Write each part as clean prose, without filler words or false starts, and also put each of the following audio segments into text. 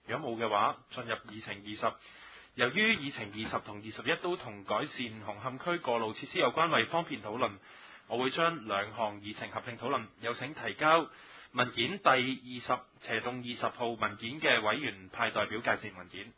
如果冇嘅話，進入議程20。由於議程20同21都同改善紅磡區過路設施有關，為方便討論，我會將兩項議程合併討論。有請提交文件第20/20號文件嘅委員派代表介紹文件。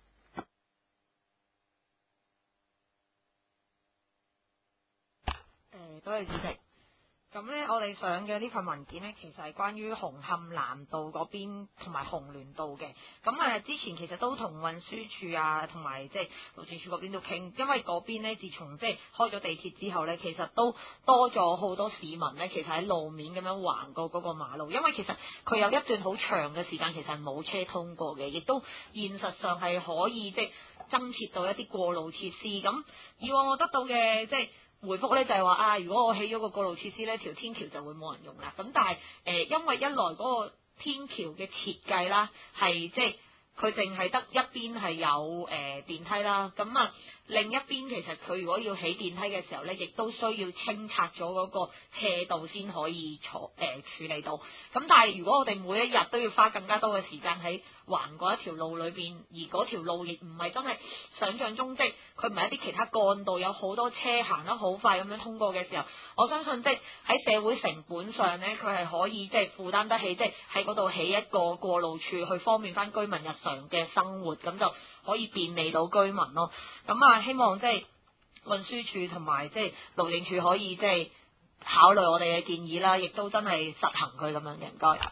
多謝主席。咁呢，我哋上嘅呢份文件呢，其實係關於紅磡南道嗰邊同埋紅聯道嘅。咁之前其實都同運輸署啊，同埋即係路政署嗰邊都傾，因為嗰邊呢，自從即係開咗地鐵之後呢，其實都多咗好多市民呢，其實喺路面咁樣橫過嗰個馬路，因為其實佢有一段好長嘅時間其實係冇車通過嘅，亦都現實上係可以即係增設到一啲過路設施。咁以往我得到嘅即係回覆咧就係話如果我起咗個過路設施呢，條天橋就會冇人用啦。咁但係因為一來嗰個天橋嘅設計啦，係即係佢淨係得一邊係有電梯啦。咁另一邊其實佢如果要起電梯嘅時候呢，亦都需要清拆咗嗰個斜道先可以處理到。咁但係如果我哋每一日都要花更加多嘅時間喺橫過一條路裏邊，而嗰條路亦唔係真係想像中，即係佢唔係一啲其他幹道有好多車行得好快咁樣通過嘅時候，我相信即係喺社會成本上呢，佢係可以即係負擔得起，即係喺嗰度起一個過路處去方便翻居民日常嘅生活，咁就可以便利到居民咯。咁希望即係運輸署同埋即係路政署可以即係考慮我哋嘅建議啦，亦都真係實行佢咁樣嘅。唔該。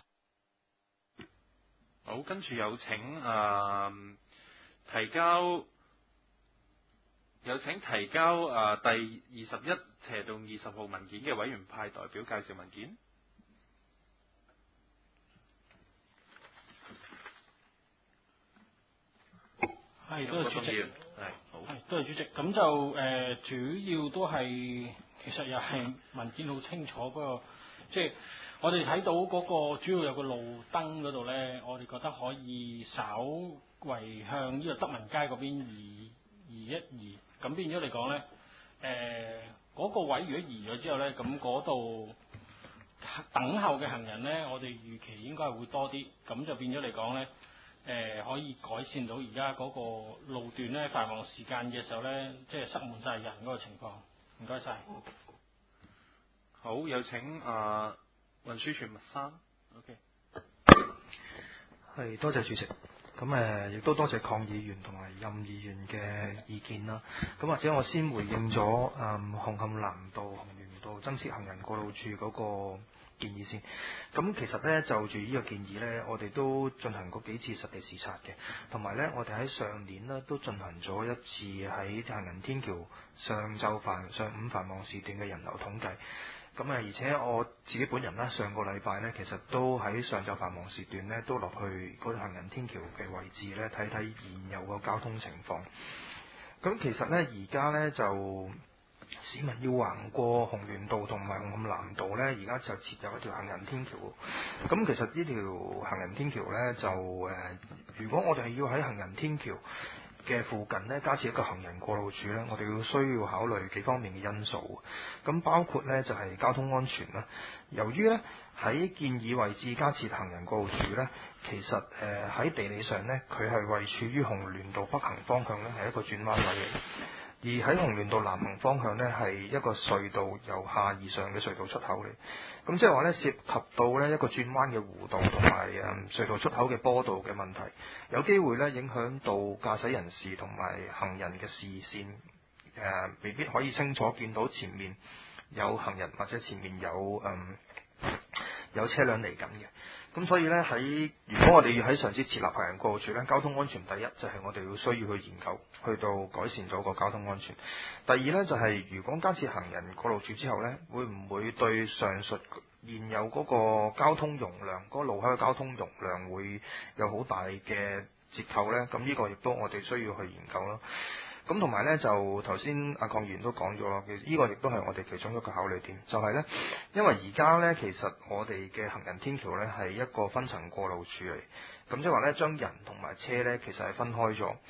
好，跟住有請提交第21/20號文件嘅委員派代表介紹文件。 係，多謝主席。 好， 多謝主席。咁就主要都係其實又係文件好清楚，不過即係我哋睇到嗰個主要有個路燈嗰度咧，我哋覺得可以稍為向呢個德文街嗰邊移一移，咁變咗嚟講咧，嗰個位如果移咗之後咧，咁嗰度等候嘅行人咧，我哋預期應該係會多啲，咁就變咗嚟講咧。可以改善到而家嗰個路段咧，繁忙時間嘅時候咧，即係塞滿晒人嗰個情況。唔該晒。 好，有請運輸署麥生。OK。 係，多謝主席。咁亦都多謝鄺議員同埋任議員嘅意見啦。咁或者我先回應咗紅磡南道、紅聯道增設行人過路處嗰個建議先。咁其實呢，就住呢個建議呢，我哋都進行過幾次實地視察嘅，同埋呢，我哋喺上年呢都進行咗一次喺行人天橋上午繁忙時段嘅人流統計。咁而且我自己本人啦，上個禮拜呢，其實都喺上晝繁忙時段呢，都落去嗰個行人天橋嘅位置呢，睇睇現有個交通情況。咁其實呢，而家呢，就市民要橫過紅聯道同埋紅磡南道呢，而家就設有一條行人天橋。咁其實呢條行人天橋呢，就如果我哋係要喺行人天橋嘅附近呢，加設一個行人過路處呢，我哋需要考慮幾方面嘅因素。咁包括呢，就係交通安全啦。由於呢，喺建議位置加設行人過路處呢，其實喺地理上呢，佢係位處於紅聯道北行方向呢，係一個轉彎位嚟。而喺紅聯道南行方向呢，係一個隧道由下而上嘅隧道出口嚟。咁即係話呢，涉及到呢一個轉彎嘅弧度同埋隧道出口嘅坡度嘅問題，有機會呢影響到駕駛人士同埋行人嘅視線，未必可以清楚見到前面有行人或者前面有車輛嚟緊嘅。咁所以呢，如果我哋要喺上次設立行人過路處呢，交通安全第一就係我哋要需要去研究，去到改善咗個交通安全。第二呢，就係如果加設行人過路處之後呢，會唔會對上述現有嗰個交通容量，嗰個路口嘅交通容量會有好大嘅折扣呢？咁呢個亦都我哋需要去研究咯。咁同埋呢，就頭先阿鄺議員都講咗咯，其實呢個亦都係我哋其中一個考慮點，就係呢，因為而家呢，其實我哋嘅行人天橋呢係一個分層過路處嚟，咁即係話呢，將人同埋車呢其實係分開咗，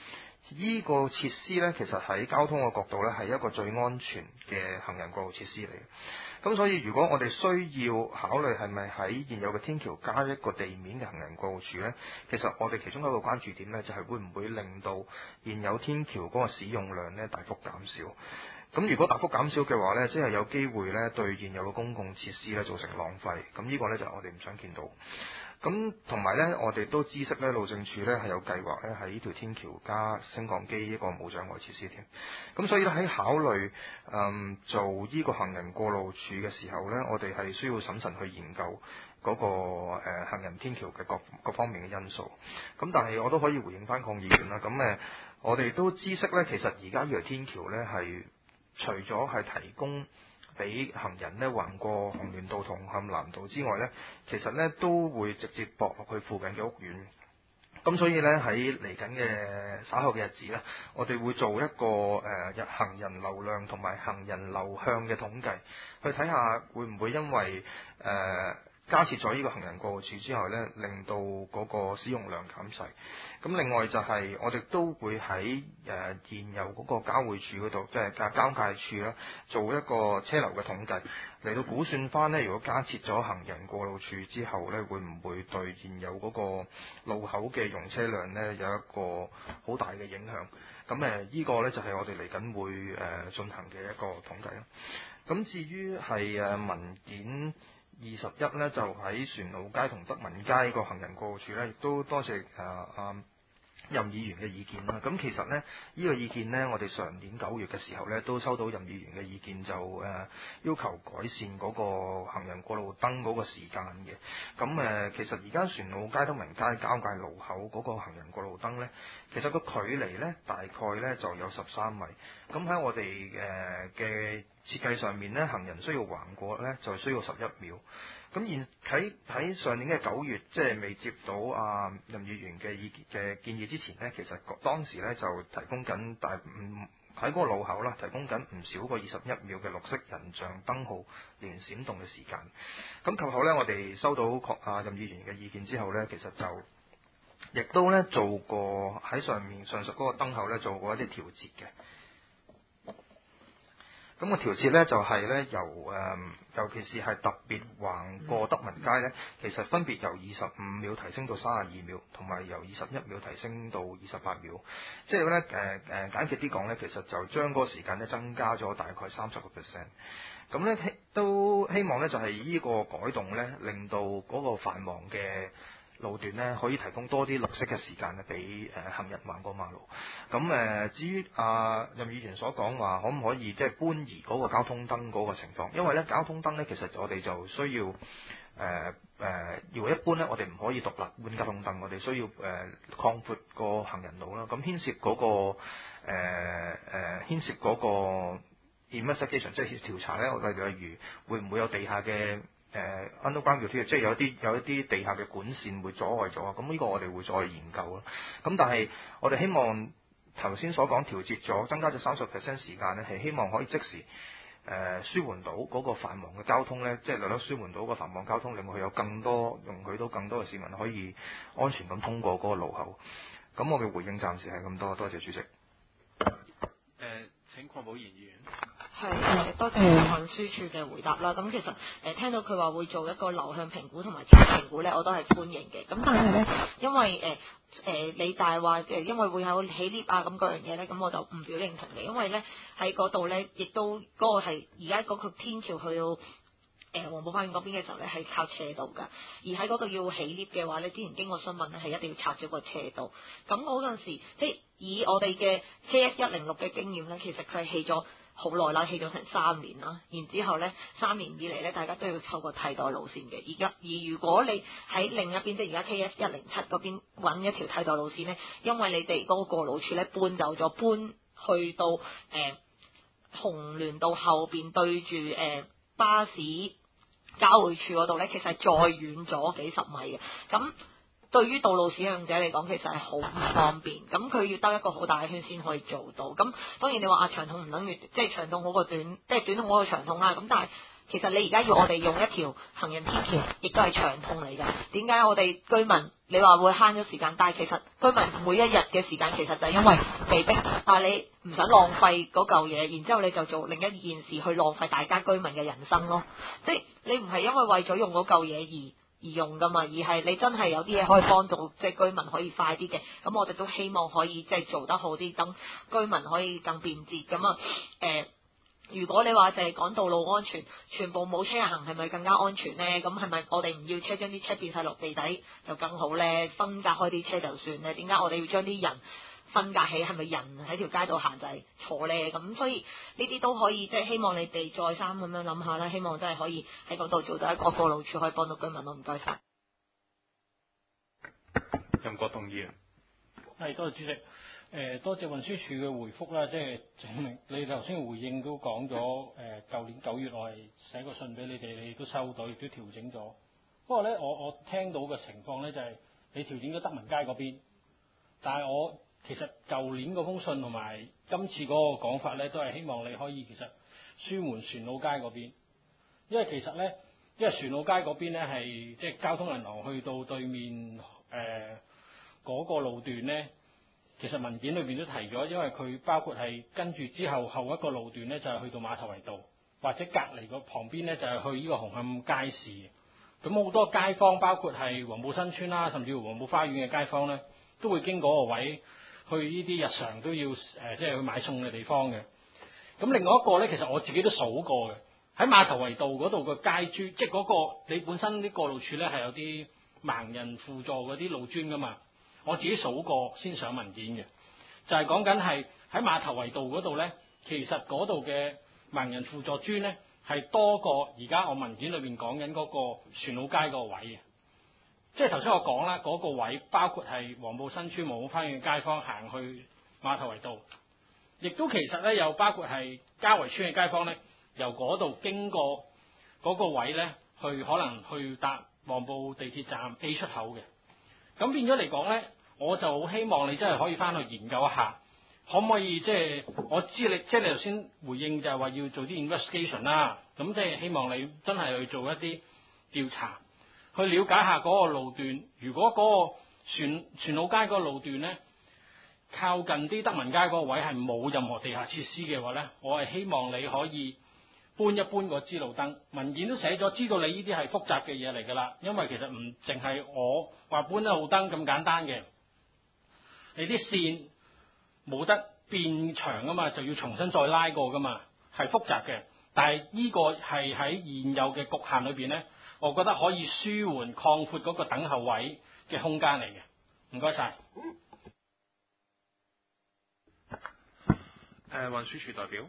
呢個設施呢，其實喺交通嘅角度呢，係一個最安全嘅行人過路設施嚟嘅。咁所以如果我哋需要考慮係咪喺現有嘅天橋加一個地面嘅行人過路處呢，其實我哋其中一個關注點呢，就係會唔會令到現有天橋嗰個使用量呢大幅減少。咁如果大幅減少嘅話呢，即係有機會呢對現有嘅公共設施呢造成浪費。咁呢個呢，就係我哋唔想見到。咁同埋呢，我哋都知悉呢，路政署呢係有計劃呢喺呢條天橋加升降機一個無障礙設施添。咁所以呢，喺考慮做呢個行人過路處嘅時候呢，我哋係需要審慎去研究嗰個行人天橋嘅各方面嘅因素。咁但係我都可以回應翻鄺議員啦。咁我哋都知悉呢，其實而家呢條天橋呢係除咗係提供俾行人呢橫過紅聯道同紅磡南道之外呢，其實呢都會直接駁落去附近嘅屋苑。咁所以呢，喺嚟緊嘅稍後嘅日子呢，我哋會做一個行人流量同埋行人流向嘅統計，去睇下會唔會因為加設咗呢個行人過路處之後呢，令到嗰個使用量減細。咁另外就係我哋都會喺現有嗰個交匯處嗰度，即係交界處啦，做一個車流嘅統計，嚟到估算翻呢，如果加設咗行人過路處之後呢，會唔會對現有嗰個路口嘅用車輛呢有一個好大嘅影響？咁呢個呢，就係我哋嚟緊會進行嘅一個統計啦。咁至於係文件21呢，就喺船澳街同德民街個行人過路處呢，亦都多謝任議員嘅意見啦。咁其實呢，呢個意見呢，我哋上年9月嘅時候呢，都收到任議員嘅意見，就要求改善嗰個行人過路燈嗰個時間嘅。咁其實而家船澳街、德民街交界路口嗰個行人過路燈呢，其實個距離呢，大概呢就有13米。咁喺我哋嘅設計上面呢，行人需要橫過呢，就需要11秒。咁喺上年嘅9月，即係未接到任議員嘅建議之前呢，其實當時呢就提供緊喺嗰個路口啦，提供緊唔少過21秒嘅綠色人像燈號連閃動嘅時間。咁及後呢，我哋收到任議員嘅意見之後呢，其實就亦都呢做過喺上述嗰個燈口呢做過一啲調節嘅。咁個調節呢，就係呢尤其是係特別橫過德民街呢，其實分別由25秒提升到32秒，同埋由21秒提升到28秒。即係呢，簡潔啲講呢，其實就將嗰個時間呢增加咗大概30%。咁呢都希望呢，就係呢個改動呢，令到嗰個繁忙嘅路段呢，可以提供多啲綠色嘅時間咧，俾行人橫過馬路。咁至於任議員所講話，可唔可以即係搬移嗰個交通燈嗰個情況？因為呢交通燈呢，其實我哋就需要如果一般呢，我哋唔可以獨立換交通燈，我哋需要擴闊個行人路啦。咁牽涉嗰個 investigation， 即係調查呢，例如會唔會有地下嘅underground 即係有一啲地下嘅管線會阻礙咗，咁呢個我哋會再研究啦。咁但係我哋希望頭先所講調節咗，增加咗30% 時間呢，係希望可以即時舒緩到嗰個繁忙嘅交通呢，即係略略舒緩到個繁忙交通，令佢有容許到更多嘅市民可以安全咁通過嗰個路口。咁我嘅回應暫時係咁多，多謝主席。 請鄺寶賢議員。 係多謝運輸署嘅回答啦。咁其實聽到佢話會做一個流向評估同埋設計評估咧，我都係歡迎嘅。咁但係咧，因為你大話因為會有起 lift 啊咁嗰樣嘢咧，咁我就唔表認同嘅。因為咧喺嗰度咧，亦都嗰個係而家嗰個天橋去到黃埔花園嗰邊嘅時候咧，係靠斜道㗎。而喺嗰度要起 lift 嘅話咧，之前經過詢問咧，係一定要拆咗個斜道。咁嗰陣時，即係以我哋嘅 KF106嘅經驗咧，其實佢係起咗好耐啦，起咗成3年啦，然之後呢3年以嚟呢，大家都要透過替代路線嘅。而如果你喺另一邊，即係而家 KF107 嗰邊揾一條替代路線呢，因為你哋嗰個過路處呢搬走咗，搬去到紅聯道後邊對住巴士交匯處嗰度呢，其實係再遠咗幾十米嘅。咁對於道路使用者嚟講，其實係好唔方便。咁佢要兜一個好大嘅圈先可以做到。咁當然你話長筒唔等於即係長筒好過短，即係短筒好過長筒啦。咁但係其實你而家要我哋用一條行人天橋，亦都係長痛嚟㗎。點解我哋居民你話會慳咗時間，但係其實居民每一日嘅時間其實就係因為被逼你唔想浪費嗰嚿嘢，然之後你就做另一件事去浪費大家居民嘅人生咯。即係你唔係因為咗用嗰嚿嘢而用噶嘛，而係你真係有啲嘢可以幫到即係居民可以快啲嘅，咁我哋都希望可以即係做得好啲，等居民可以更便捷咁啊。如果你話就係講道路安全，全部冇車行係咪更加安全呢？咁係咪我哋唔要車，將啲車變晒落地底就更好呢？分隔開啲車就算呢？點解我哋要將啲人分隔起？係咪人喺條街度行就係錯呢？咁所以呢啲都可以即係希望你哋再三咁樣諗下啦。希望真係可以喺嗰度做到一個過路處，可以幫到居民咯。唔該晒。 任國棟議員， 係多謝主席。多謝運輸署嘅回覆啦，即係證明你頭先回應都講咗，舊年9月我係寫個信俾你哋，你都收到，亦都調整咗。不過咧，我聽到嘅情況咧就係你調整咗德民街嗰邊，但係我其實舊年嗰封信同埋今次嗰個講法咧，都係希望你可以其實舒緩船澳街嗰邊，因為其實咧，因為船澳街嗰邊咧係即係交通銀行去到對面嗰個路段咧。其實文件裏邊都提咗，因為佢包括係跟住之後一個路段咧，就係去到馬頭圍道，或者隔離個旁邊咧就係去呢個紅磡街市。咁好多街坊，包括係黃埔新村啦，甚至乎黃埔花園嘅街坊咧，都會經嗰個位去呢啲日常都要即係去買餸嘅地方嘅。咁另外一個咧，其實我自己都數過嘅，喺馬頭圍道嗰度個街磚，即係嗰個你本身啲過路處咧係有啲盲人輔助嗰啲路磚噶嘛。我自己數過先上文件嘅，就係講緊係喺馬頭圍道嗰度咧，其實嗰度嘅盲人輔助磚咧係多過而家我文件裏邊講緊嗰個船澳街個位嘅。即係頭先我講啦，嗰個位包括係黃埔新村、黃埔花園嘅街坊行去馬頭圍道，亦都其實咧又包括係嘉圍村嘅街坊咧，由嗰度經過嗰個位咧，可能去搭黃埔地鐵站 A 出口嘅。咁變咗嚟講咧，我就好希望你真係可以翻去研究一下，可唔可以即係我知你即係你頭先回應就係話要做啲 investigation 啦，咁即係希望你真係去做一啲調查，去了解下嗰個路段。如果嗰個船澳街嗰個路段咧，靠近啲德民街嗰個位係冇任何地下設施嘅話咧，我係希望你可以搬一搬個支路燈，文件都寫咗，知道你呢啲係複雜嘅嘢嚟㗎啦。因為其實唔淨係我話搬一路燈咁簡單嘅，你啲線冇得變長啊嘛，就要重新再拉過㗎嘛，係複雜嘅。但係呢個係喺現有嘅局限裏邊咧，我覺得可以舒緩擴闊嗰個等候位嘅空間嚟嘅。唔該晒。 運輸署代表。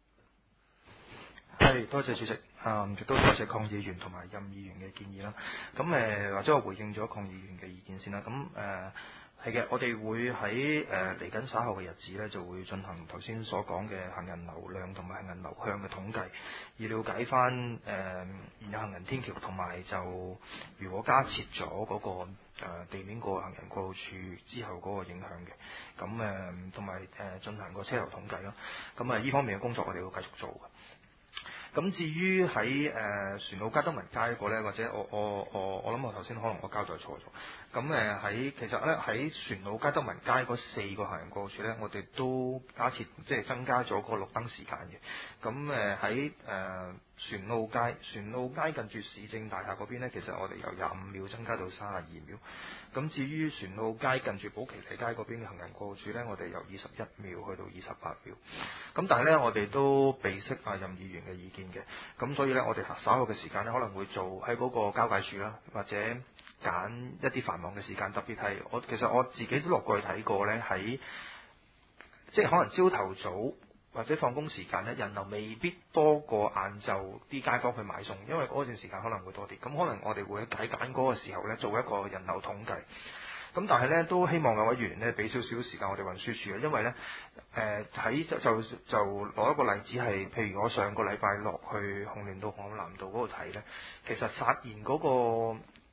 係，多謝主席，亦都多謝鄺議員同埋任議員嘅建議啦。咁或者我回應咗鄺議員嘅意見先啦。咁係嘅，我哋會喺嚟緊稍後嘅日子咧，就會進行頭先所講嘅行人流量同埋行人流向嘅統計，以了解翻現有行人天橋同埋就如果加設咗嗰個地面過行人過路處之後嗰個影響嘅。咁同埋進行個車流統計咯。咁呢方面嘅工作我哋會繼續做嘅。咁至於喺船澳街德民街嗰個咧，或者我諗我頭先可能我交代錯咗。咁其實咧喺船澳街德民街嗰4個行人過路處咧，我哋都加設即係增加咗個綠燈時間嘅。咁喺船澳街近住市政大廈嗰邊咧，其實我哋由25秒增加到32秒。咁至於船澳街近住寶其利街嗰邊嘅行人過路處咧，我哋由21秒去到28秒。咁但係咧，我哋都備悉任議員嘅意見嘅。咁所以咧，我哋稍後嘅時間咧，可能會做喺嗰個交界處啦，或者揀一啲繁忙嘅時間，特別係其實我自己都落過去睇過咧，喺即係可能朝頭早或者放工時間咧，人流未必多過晏晝啲街坊去買餸，因為嗰段時間可能會多啲。咁可能我哋會喺揀嗰個時候咧，做一個人流統計。咁但係咧，都希望各位議員咧俾少少時間我哋運輸署，因為咧喺就攞一個例子係，譬如我上個禮拜落去紅聯道、紅磡南道嗰度睇咧，其實發現嗰個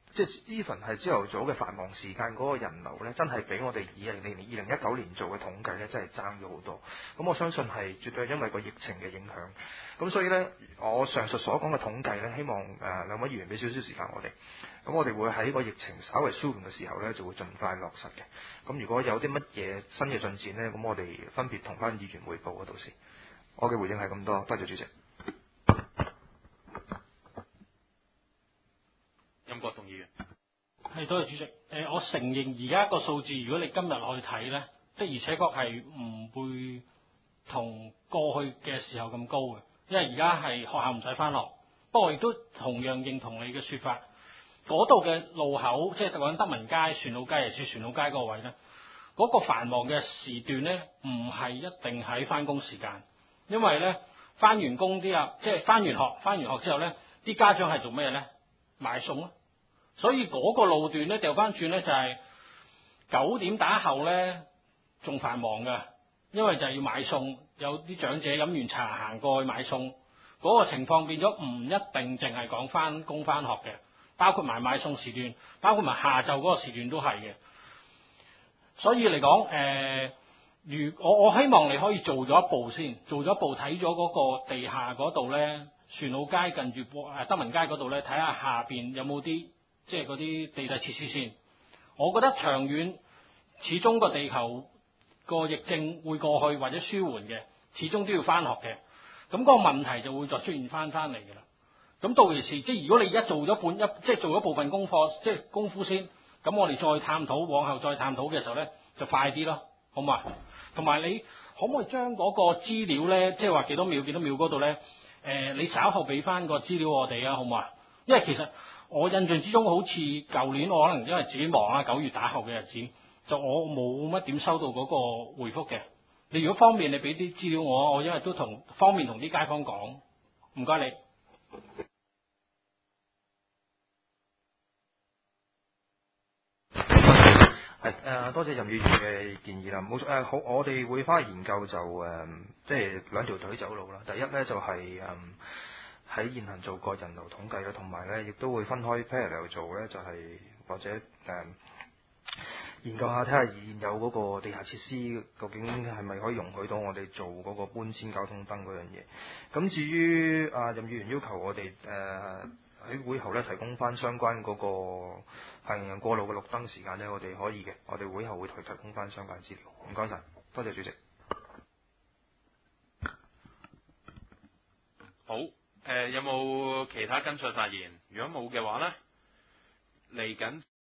即係 even 係朝頭早嘅繁忙時間嗰個人流咧，真係比我哋2019年做嘅統計咧，真係爭咗好多。咁我相信係絕對係因為個疫情嘅影響。咁所以咧，我上述所講嘅統計咧，希望兩位議員俾少少時間我哋。咁我哋會喺個疫情稍為舒緩嘅時候咧，就會盡快落實嘅。咁如果有啲乜嘢新嘅進展咧，咁我哋分別同翻議員匯報啊，到時。我嘅回應係咁多，多謝主席。 任國棟議員， 係多謝主席。我承認而家個數字，如果你今日去睇咧，的而且確係唔會同過去嘅時候咁高嘅，因為而家係學校唔使返學。不過亦都同樣認同你嘅説法，嗰度嘅路口，即係講緊德文街、船澳街，尤其是船澳街嗰個位咧，嗰個繁忙嘅時段咧，唔係一定喺返工時間。因為咧，翻完工之後，即係翻完學之後咧，啲家長係做咩咧？買餸咯。所以嗰個路段咧，掉翻轉咧就係9點打後咧，仲繁忙㗎，因為就係要買餸，有啲長者飲完茶行過去買餸，嗰個情況變咗唔一定淨係講翻工翻學嘅，包括埋買餸時段，包括埋下晝嗰個時段都係嘅。所以嚟講，我希望你可以做咗一步先，做咗一步睇咗嗰個地下嗰度咧，船澳街近住德文街嗰度咧，睇下下邊有冇啲即係嗰啲地底設施先。我覺得長遠始終個地球個疫症會過去或者舒緩嘅，始終都要翻學嘅。咁嗰個問題就會再出現翻嚟嘅啦。咁到時即係如果你而家做咗即係做咗部分功課，即係功夫先，咁我哋再探討，往後再探討嘅時候咧，就快啲咯，好嘛？同埋你可唔可以將嗰個資料咧，即係話幾多秒嗰度咧？你稍後俾翻個資料我哋啊，好嘛？因為其實我印象之中好似舊年我可能因為自己忙啊，9月打後嘅日子，就我冇乜點收到嗰個回覆嘅。你如果方便，你俾啲資料我因為都方便同啲街坊講，唔該你。 係多謝任議員嘅建議啦。冇錯好，我哋會翻去研究就即係兩條腿走路啦。第一咧就係喺現行做個人流統計啦，同埋咧亦都會分開 parallel 做咧，就係或者研究下睇下現有嗰個地下設施究竟係咪可以容許到我哋做嗰個搬遷交通燈嗰樣嘢。咁至於任議員要求我哋喺會後咧提供翻相關嗰個行人過路嘅綠燈時間咧，我哋可以嘅，我哋會後會提供翻相關資料。唔該晒，多謝主席。 好，有冇其他跟進發言？如果冇嘅話咧，嚟緊。